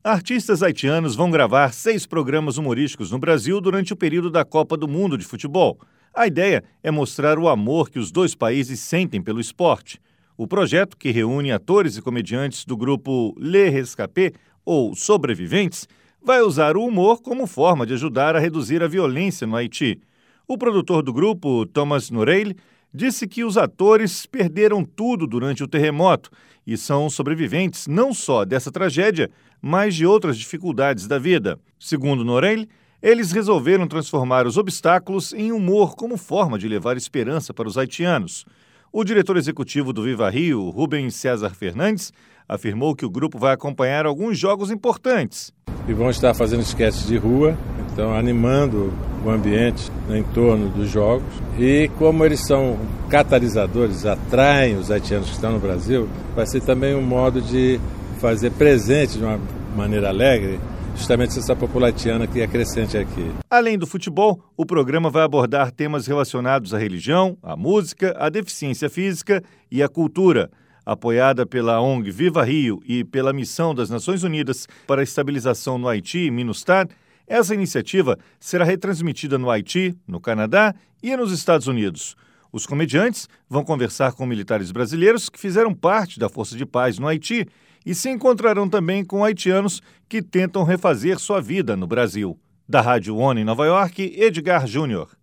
Artistas haitianos vão gravar 6 programas humorísticos no Brasil durante o período da Copa do Mundo de Futebol. A ideia é mostrar o amor que os dois países sentem pelo esporte. O projeto, que reúne atores e comediantes do grupo Les Rescapés, ou Sobreviventes, vai usar o humor como forma de ajudar a reduzir a violência no Haiti. O produtor do grupo, Thomas Noreille, disse que os atores perderam tudo durante o terremoto e são sobreviventes não só dessa tragédia, mas de outras dificuldades da vida. Segundo Noreille, eles resolveram transformar os obstáculos em humor como forma de levar esperança para os haitianos. O diretor executivo do Viva Rio, Rubens César Fernandes, afirmou que o grupo vai acompanhar alguns jogos importantes. E vão estar fazendo esquetes de rua, então animando o ambiente em torno dos jogos. E como eles são catalisadores, atraem os haitianos que estão no Brasil, vai ser também um modo de fazer presente de uma maneira alegre justamente essa população haitiana que é crescente aqui. Além do futebol, o programa vai abordar temas relacionados à religião, à música, à deficiência física e à cultura. Apoiada pela ONG Viva Rio e pela Missão das Nações Unidas para a Estabilização no Haiti, MINUSTAH, essa iniciativa será retransmitida no Haiti, no Canadá e nos Estados Unidos. Os comediantes vão conversar com militares brasileiros que fizeram parte da Força de Paz no Haiti e se encontrarão também com haitianos que tentam refazer sua vida no Brasil. Da Rádio ONU em Nova York, Edgar Júnior.